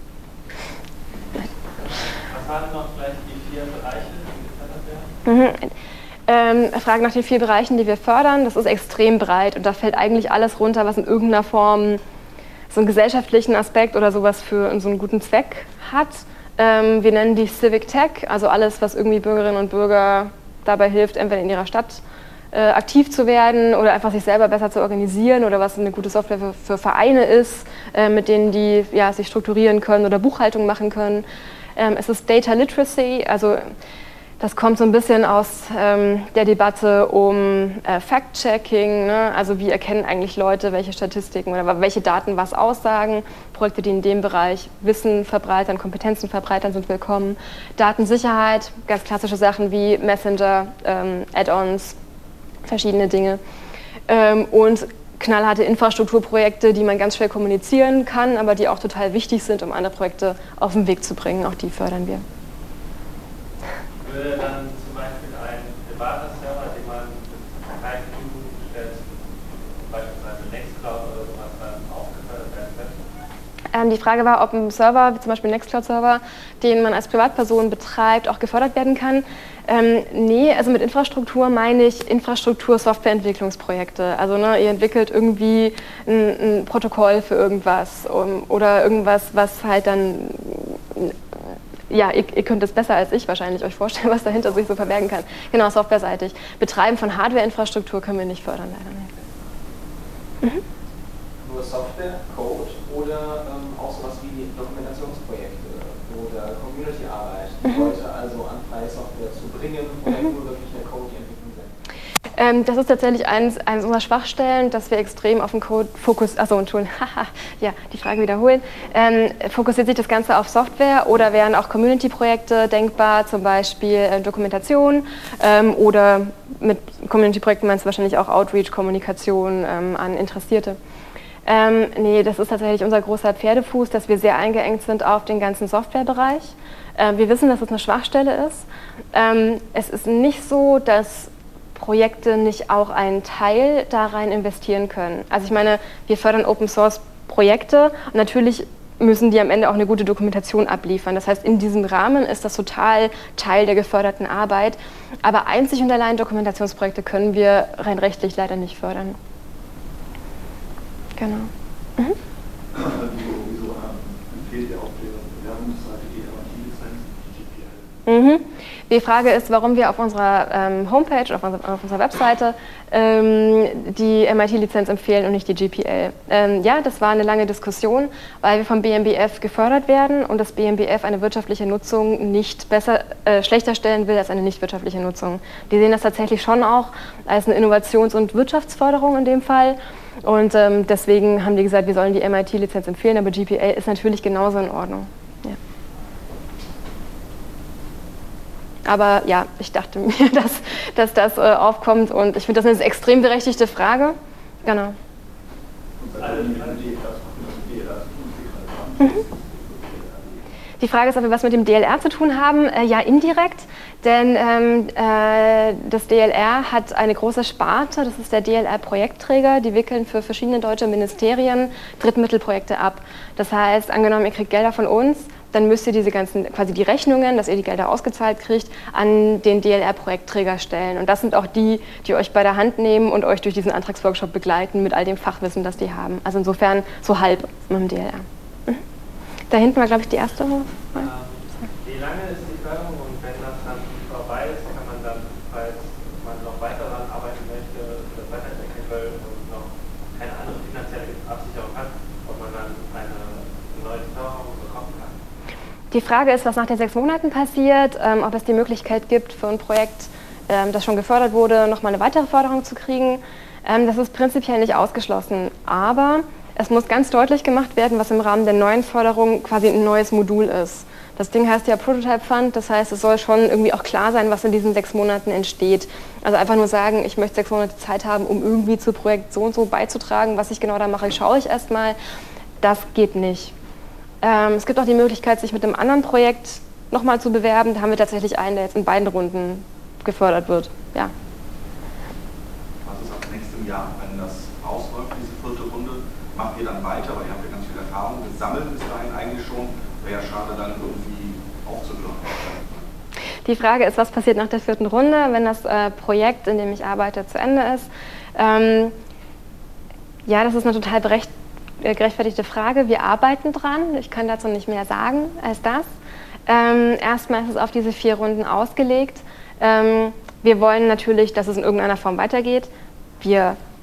Was waren noch vielleicht die vier Bereiche, die gefördert werden? Mhm. Ähm, Frage nach den vier Bereichen, die wir fördern, das ist extrem breit und da fällt eigentlich alles runter, was in irgendeiner Form so einen gesellschaftlichen Aspekt oder sowas für so einen guten Zweck hat. Ähm, wir nennen die Civic Tech, also alles, was irgendwie Bürgerinnen und Bürger dabei hilft, entweder in ihrer Stadt äh, aktiv zu werden oder einfach sich selber besser zu organisieren oder was eine gute Software für, für Vereine ist, äh, mit denen die ja, sich strukturieren können oder Buchhaltung machen können. Ähm, es ist Data Literacy, also Das kommt so ein bisschen aus ähm, der Debatte um äh, Fact-Checking, ne? Also wie erkennen eigentlich Leute, welche Statistiken oder welche Daten was aussagen. Projekte, die in dem Bereich Wissen verbreitern, Kompetenzen verbreitern, sind willkommen. Datensicherheit, ganz klassische Sachen wie Messenger, ähm, Add-ons, verschiedene Dinge. Ähm, und knallharte Infrastrukturprojekte, die man ganz schwer kommunizieren kann, aber die auch total wichtig sind, um andere Projekte auf den Weg zu bringen. Auch die fördern wir. Würde dann zum Beispiel ein privater Server, den man mit keinem Tool stellt, beispielsweise Nextcloud oder sowas, dann auch gefördert werden können? Ähm, die Frage war, ob ein Server, wie zum Beispiel ein Nextcloud-Server, den man als Privatperson betreibt, auch gefördert werden kann. Ähm, nee, also mit Infrastruktur meine ich Infrastruktur-Softwareentwicklungsprojekte. Also ne, ihr entwickelt irgendwie ein, ein Protokoll für irgendwas um, oder irgendwas, was halt dann... Ja, ihr, ihr könnt es besser als ich wahrscheinlich euch vorstellen, was dahinter sich so verbergen kann. Genau, softwareseitig. Betreiben von Hardware-Infrastruktur können wir nicht fördern, leider nicht. Mhm. Nur Software, Code oder ähm, auch sowas wie Dokumentationsprojekte oder Community-Arbeit, die Mhm. Leute also an freie Software zu bringen oder mhm. nur wirklich der Code, die entwickeln sind? Ähm, das ist tatsächlich eins, eines unserer Schwachstellen, dass wir extrem auf den Code fokussieren. Achso, Entschuldigung, ja, die Frage wiederholen. Ähm, fokussiert sich das Ganze auf Software oder wären auch Community-Projekte denkbar, zum Beispiel äh, Dokumentation ähm, oder mit Community-Projekten meinst du wahrscheinlich auch Outreach, Kommunikation ähm, an Interessierte. Ähm, nee, das ist tatsächlich unser großer Pferdefuß, dass wir sehr eingeengt sind auf den ganzen Softwarebereich. Äh, wir wissen, dass es eine Schwachstelle ist. Ähm, es ist nicht so, dass Projekte nicht auch einen Teil da rein investieren können. Also ich meine, wir fördern Open-Source-Projekte und natürlich müssen die am Ende auch eine gute Dokumentation abliefern. Das heißt, in diesem Rahmen ist das total Teil der geförderten Arbeit. Aber einzig und allein Dokumentationsprojekte können wir rein rechtlich leider nicht fördern. Genau. Mhm. Wieso empfehlt ihr auf der Bewerbungsseite die M I T-Lizenz, die G P L? Mhm. Die Frage ist, warum wir auf unserer ähm, Homepage, auf unserer, auf unserer Webseite ähm, die M I T-Lizenz empfehlen und nicht die G P L. Ähm, ja, das war eine lange Diskussion, weil wir vom B M B F gefördert werden und das B M B F eine wirtschaftliche Nutzung nicht besser, äh, schlechter stellen will als eine nicht wirtschaftliche Nutzung. Die sehen das tatsächlich schon auch als eine Innovations- und Wirtschaftsförderung in dem Fall. Und ähm, deswegen haben die gesagt, wir sollen die M I T-Lizenz empfehlen, aber G P L ist natürlich genauso in Ordnung. Ja. Aber ja, ich dachte mir, dass, dass das äh, aufkommt und ich finde das eine extrem berechtigte Frage. Genau. Mhm. Die Frage ist, ob wir was mit dem D L R zu tun haben. Äh, ja, indirekt, denn ähm, äh, das D L R hat eine große Sparte, das ist der D L R-Projektträger, die wickeln für verschiedene deutsche Ministerien Drittmittelprojekte ab. Das heißt, angenommen, ihr kriegt Gelder von uns, dann müsst ihr diese ganzen, quasi die Rechnungen, dass ihr die Gelder ausgezahlt kriegt, an den D L R-Projektträger stellen. Und das sind auch die, die euch bei der Hand nehmen und euch durch diesen Antragsworkshop begleiten mit all dem Fachwissen, das die haben. Also insofern so halb mit dem D L R. Mhm. Da hinten war, glaube ich, die erste Frage. Ähm, wie lange ist die Förderung und wenn das dann vorbei ist, kann man dann, falls man noch weiter daran arbeiten möchte, das weiterentwickeln will und noch keine andere finanzielle Absicherung hat, ob man dann eine neue Förderung bekommen kann? Die Frage ist, was nach den sechs Monaten passiert, ähm, ob es die Möglichkeit gibt, für ein Projekt, ähm, das schon gefördert wurde, nochmal eine weitere Förderung zu kriegen. Ähm, das ist prinzipiell nicht ausgeschlossen, aber es muss ganz deutlich gemacht werden, was im Rahmen der neuen Förderung quasi ein neues Modul ist. Das Ding heißt ja Prototype Fund, das heißt, es soll schon irgendwie auch klar sein, was in diesen sechs Monaten entsteht. Also einfach nur sagen, ich möchte sechs Monate Zeit haben, um irgendwie zu Projekt so und so beizutragen, was ich genau da mache, schaue ich erstmal. Das geht nicht. Ähm, es gibt auch die Möglichkeit, sich mit einem anderen Projekt nochmal zu bewerben. Da haben wir tatsächlich einen, der jetzt in beiden Runden gefördert wird. Ja. Was ist ab nächstem Jahr, wenn das ausläuft, diese vierte Runde? Macht ihr dann weiter, weil ihr habt ja ganz viel Erfahrung gesammelt bis dahin eigentlich schon. Wäre ja schade, dann irgendwie aufzuhören. Die Frage ist, was passiert nach der vierten Runde, wenn das äh, Projekt, in dem ich arbeite, zu Ende ist. Ähm, ja, das ist eine total berecht, äh, gerechtfertigte Frage. Wir arbeiten dran. Ich kann dazu nicht mehr sagen als das. Ähm, erstmal ist es auf diese vier Runden ausgelegt. Ähm, wir wollen natürlich, dass es in irgendeiner Form weitergeht. Wir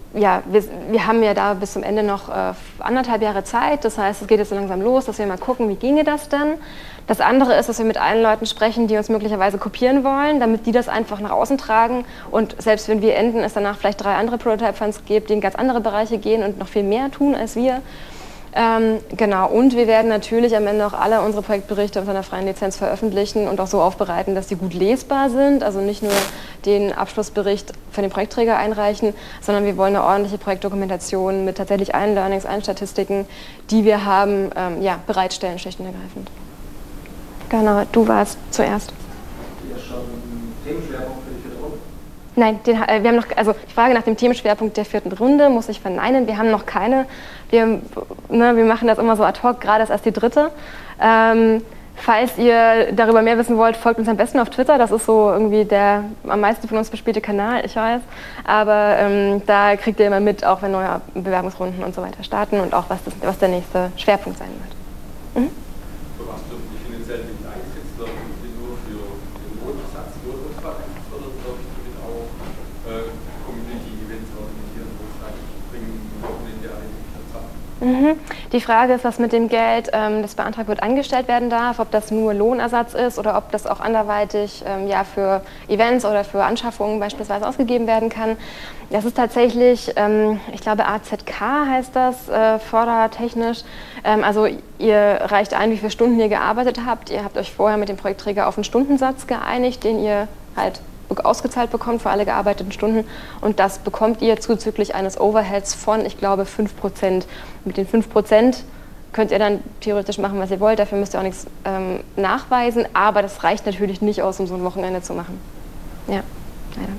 ja, wir, wir haben ja da bis zum Ende noch äh, anderthalb Jahre Zeit. Das heißt, es geht jetzt so langsam los, dass wir mal gucken, wie ginge das denn. Das andere ist, dass wir mit allen Leuten sprechen, die uns möglicherweise kopieren wollen, damit die das einfach nach außen tragen. Und selbst wenn wir enden, es danach vielleicht drei andere Prototype-Funds gibt, die in ganz andere Bereiche gehen und noch viel mehr tun als wir. Ähm, genau, und wir werden natürlich am Ende auch alle unsere Projektberichte unter einer freien Lizenz veröffentlichen und auch so aufbereiten, dass sie gut lesbar sind. Also nicht nur den Abschlussbericht für den Projektträger einreichen, sondern wir wollen eine ordentliche Projektdokumentation mit tatsächlich allen Learnings, allen Statistiken, die wir haben, ähm, ja, bereitstellen, schlicht und ergreifend. Genau, du warst zuerst. Habt ihr schon einen Themenschwerpunkt für die vierte Runde? Nein, den, äh, wir haben noch, also die Frage nach dem Themenschwerpunkt der vierten Runde muss ich verneinen. Wir haben noch keine. Wir, ne, wir machen das immer so ad hoc, gerade erst die dritte. Ähm, falls ihr darüber mehr wissen wollt, folgt uns am besten auf Twitter. Das ist so irgendwie der am meisten von uns bespielte Kanal, ich weiß. Aber ähm, da kriegt ihr immer mit, auch wenn neue Bewerbungsrunden und so weiter starten und auch was, das, was der nächste Schwerpunkt sein wird. Mhm. So was dürfen die finanziell nicht eingesetzt werden, nur für den Lohnersatz, Lohnausfall eingesetzt werden, glaube ich, damit auch äh, Community-Events organisieren, wo es eigentlich bringen, Wochenende eigentlich zahlen. Mhm. Die Frage ist, was mit dem Geld, ähm, das beantragt wird, angestellt werden darf, ob das nur Lohnersatz ist oder ob das auch anderweitig ähm, ja, für Events oder für Anschaffungen beispielsweise ausgegeben werden kann. Das ist tatsächlich, ähm, ich glaube A Z K heißt das, äh, fördertechnisch. Ähm, also ihr reicht ein, wie viele Stunden ihr gearbeitet habt. Ihr habt euch vorher mit dem Projektträger auf einen Stundensatz geeinigt, den ihr halt ausgezahlt bekommt für alle gearbeiteten Stunden und das bekommt ihr zuzüglich eines Overheads von, ich glaube, fünf Prozent. Mit den fünf Prozent könnt ihr dann theoretisch machen, was ihr wollt, dafür müsst ihr auch nichts ähm, nachweisen, aber das reicht natürlich nicht aus, um so ein Wochenende zu machen. Ja, leider.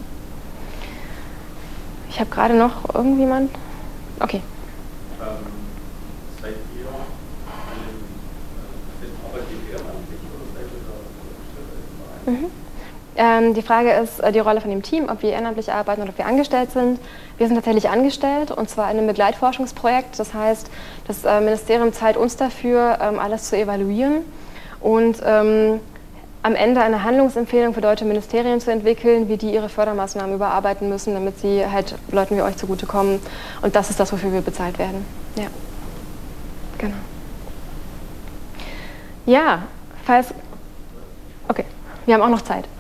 Ich habe gerade noch irgendjemand? Okay. Ähm, seid ihr an dem Arbeitgeber ehrenamtlich oder seid ihr da Mhm. Ähm, die Frage ist äh, die Rolle von dem Team, ob wir ehrenamtlich arbeiten oder ob wir angestellt sind. Wir sind tatsächlich angestellt und zwar in einem Begleitforschungsprojekt. Das heißt, das äh, Ministerium zahlt uns dafür, ähm, alles zu evaluieren und ähm, am Ende eine Handlungsempfehlung für deutsche Ministerien zu entwickeln, wie die ihre Fördermaßnahmen überarbeiten müssen, damit sie halt Leuten wie euch zugutekommen. Und das ist das, wofür wir bezahlt werden. Ja, genau. Ja, falls... Okay. Wir haben auch noch Zeit.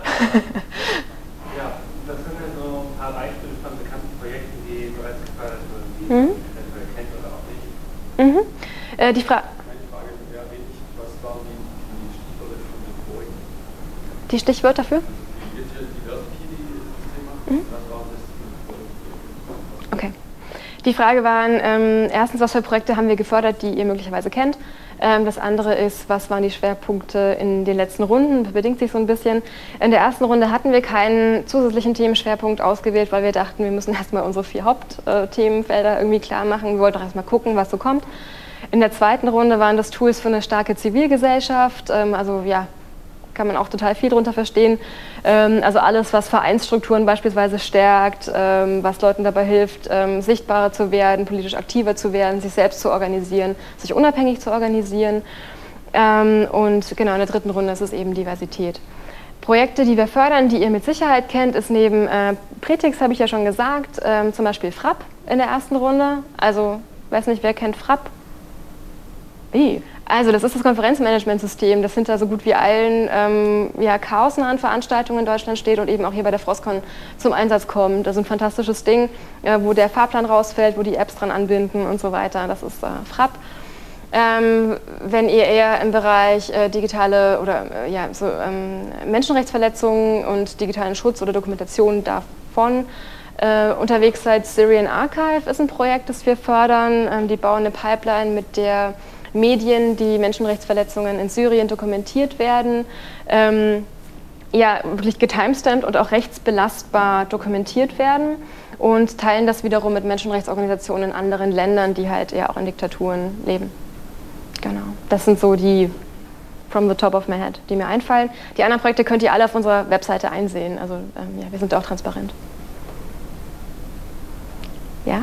Ja, das sind ja so ein paar Beispiele von bekannten Projekten, die bereits gefördert wurden, die Mhm. ihr eventuell kennt oder auch nicht. Mhm. Äh, die Fra Meine Frage wäre wenig, was waren die, die Stichworte von den vorigen? die Stichwörter dafür? Die Diversity-Thema, Mhm. was waren das für Projekte? Okay. Die Frage waren, ähm, erstens, was für Projekte haben wir gefördert, die ihr möglicherweise kennt. Ähm, das andere ist, was waren die Schwerpunkte in den letzten Runden, das bedingt sich so ein bisschen. In der ersten Runde hatten wir keinen zusätzlichen Themenschwerpunkt ausgewählt, weil wir dachten, wir müssen erstmal unsere vier Hauptthemenfelder irgendwie klar machen. Wir wollten auch erstmal gucken, was so kommt. In der zweiten Runde waren das Tools für eine starke Zivilgesellschaft, ähm, also ja, kann man auch total viel darunter verstehen. Ähm, also alles, was Vereinsstrukturen beispielsweise stärkt, ähm, was Leuten dabei hilft, ähm, sichtbarer zu werden, politisch aktiver zu werden, sich selbst zu organisieren, sich unabhängig zu organisieren. Ähm, und genau in der dritten Runde ist es eben Diversität. Projekte, die wir fördern, die ihr mit Sicherheit kennt, ist neben äh, Pretix, habe ich ja schon gesagt, ähm, zum Beispiel Frapp in der ersten Runde. Also, weiß nicht, wer kennt Frapp? Wie? Also das ist das Konferenzmanagementsystem, das hinter so gut wie allen ähm, ja, chaosnahen Veranstaltungen in Deutschland steht und eben auch hier bei der Frostcon zum Einsatz kommt. Das ist ein fantastisches Ding, äh, wo der Fahrplan rausfällt, wo die Apps dran anbinden und so weiter. Das ist äh, Frapp. Ähm, wenn ihr eher im Bereich äh, digitale oder äh, ja, so, ähm, Menschenrechtsverletzungen und digitalen Schutz oder Dokumentation davon äh, unterwegs seid, Syrian Archive ist ein Projekt, das wir fördern. Ähm, die bauen eine Pipeline, mit der Medien, die Menschenrechtsverletzungen in Syrien dokumentiert werden, ähm, ja, wirklich getimestampt und auch rechtsbelastbar dokumentiert werden und teilen das wiederum mit Menschenrechtsorganisationen in anderen Ländern, die halt eher auch in Diktaturen leben. Genau, das sind so die from the top of my head, die mir einfallen. Die anderen Projekte könnt ihr alle auf unserer Webseite einsehen, also ähm, ja, wir sind auch transparent. Ja?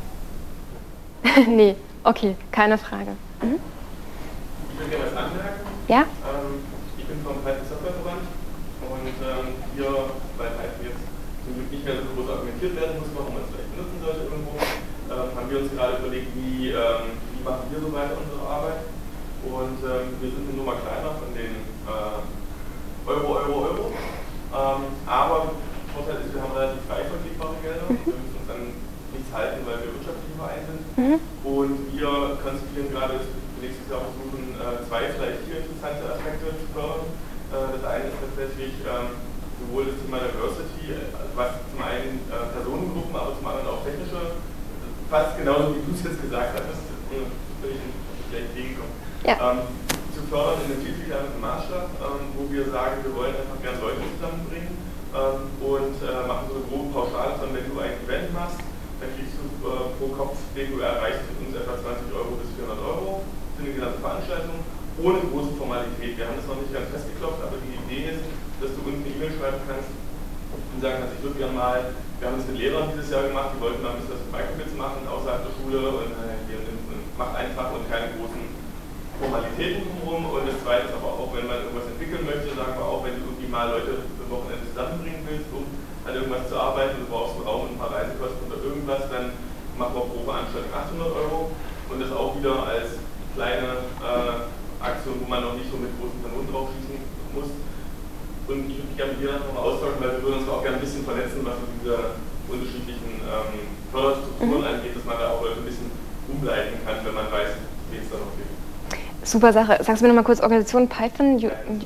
Nee, okay, keine Frage. Mhm. Ich würde gerne was anmerken. Ja? Ähm, ich bin vom Python Softwareverband und ähm, wir betreiben jetzt zum Glück nicht mehr so groß argumentiert werden muss, warum man es vielleicht benutzen sollte irgendwo, ähm, haben wir uns gerade überlegt, wie, ähm, wie machen wir so weiter unsere Arbeit. Und ähm, wir sind eine Nummer kleiner von den äh, Euro, Euro, Euro. Ähm, aber der Vorteil ist, wir haben relativ frei verfügbare Gelder. Wir müssen uns an nichts halten, weil wir wirtschaftlich im Verein sind. Mhm. Und wir konzipieren gerade nächstes Jahr versuchen, äh, zwei, vielleicht vier interessante Aspekte zu fördern. Äh, das eine ist tatsächlich ähm, sowohl das Thema Diversity, was zum einen äh, Personengruppen, aber zum anderen auch technische, fast genauso wie du es jetzt gesagt hast, das bin ich vielleicht entgegengekommen. Ja. Ähm, zu fördern in einem viel, viel kleineren Maßstab, ähm, wo wir sagen, wir wollen einfach gerne Leute zusammenbringen ähm, und äh, machen so eine grobe Pauschale von, wenn du ein Event machst, dann kriegst du äh, pro Kopf, den du erreichst, mit uns etwa zwanzig Euro bis vierhundert Euro für eine ganze Veranstaltung, ohne große Formalität. Wir haben das noch nicht ganz festgeklopft, aber die Idee ist, dass du uns eine E-Mail schreiben kannst und sagen kannst, ich würde gerne mal, wir haben das mit Lehrern dieses Jahr gemacht, die wollten mal ein bisschen was mit Microbits machen außerhalb der Schule und äh, macht einfach und keine großen Formalitäten drumherum. Und das zweite ist aber auch, wenn man irgendwas entwickeln möchte, sagen wir auch, wenn du irgendwie mal Leute für Wochenende zusammenbringen willst, um an irgendwas zu arbeiten, du brauchst einen Raum und ein paar Reisekosten oder irgendwas, dann machen wir pro Veranstaltung achthundert Euro und das auch wieder als kleine äh, Aktion, wo man noch nicht so mit großen Kanonen draufschießen muss. Und ich würde mich gerne mit dir noch mal austauschen, weil wir würden uns auch gerne ein bisschen vernetzen, was so diese unterschiedlichen ähm, Förderstrukturen mhm. angeht, dass man da auch Leute ein bisschen umleiten kann, wenn man weiß, wie es da noch gibt. Super Sache. Sagst du mir noch mal kurz Organisation Python?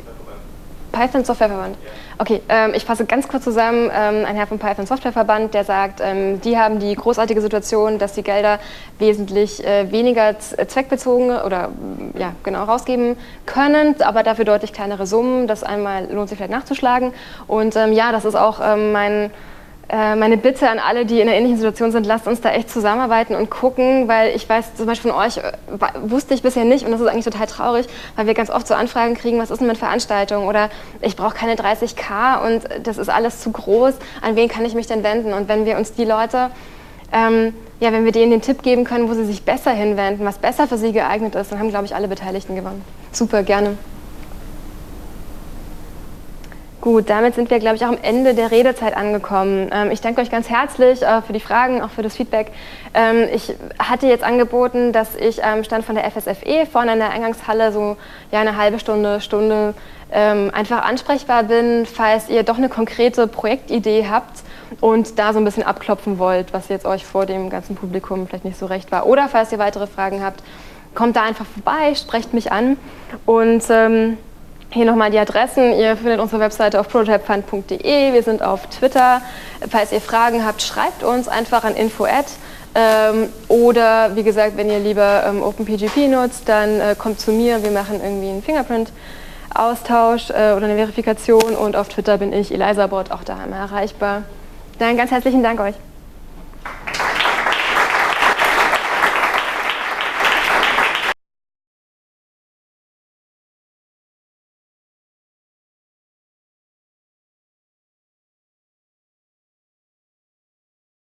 Python Softwareverband. Okay, ähm, ich fasse ganz kurz zusammen. Ähm, ein Herr vom Python Softwareverband, der sagt, ähm, die haben die großartige Situation, dass die Gelder wesentlich äh, weniger zweckbezogen oder ja genau rausgeben können, aber dafür deutlich kleinere Summen. Das einmal lohnt sich vielleicht nachzuschlagen. Und ähm, ja, das ist auch ähm, mein meine Bitte an alle, die in einer ähnlichen Situation sind, lasst uns da echt zusammenarbeiten und gucken, weil ich weiß, zum Beispiel von euch wusste ich bisher nicht und das ist eigentlich total traurig, weil wir ganz oft so Anfragen kriegen, was ist denn mit Veranstaltungen oder ich brauche keine dreißig K und das ist alles zu groß, an wen kann ich mich denn wenden? Und wenn wir uns die Leute, ähm, ja, wenn wir denen den Tipp geben können, wo sie sich besser hinwenden, was besser für sie geeignet ist, dann haben, glaube ich, alle Beteiligten gewonnen. Super, gerne. Gut, damit sind wir, glaube ich, auch am Ende der Redezeit angekommen. Ähm, ich danke euch ganz herzlich äh, für die Fragen, auch für das Feedback. Ähm, ich hatte jetzt angeboten, dass ich am Stand von der F S F E vorne in der Eingangshalle so ja, eine halbe Stunde, Stunde ähm, einfach ansprechbar bin, falls ihr doch eine konkrete Projektidee habt und da so ein bisschen abklopfen wollt, was jetzt euch vor dem ganzen Publikum vielleicht nicht so recht war. Oder falls ihr weitere Fragen habt, kommt da einfach vorbei, sprecht mich an und ähm, hier nochmal die Adressen. Ihr findet unsere Webseite auf prototypefund punkt de. Wir sind auf Twitter. Falls ihr Fragen habt, schreibt uns einfach an info at. Ähm, oder wie gesagt, wenn ihr lieber ähm, OpenPGP nutzt, dann äh, kommt zu mir. Wir machen irgendwie einen Fingerprint-Austausch äh, oder eine Verifikation. Und auf Twitter bin ich ElisaBot, auch da immer erreichbar. Dann ganz herzlichen Dank euch.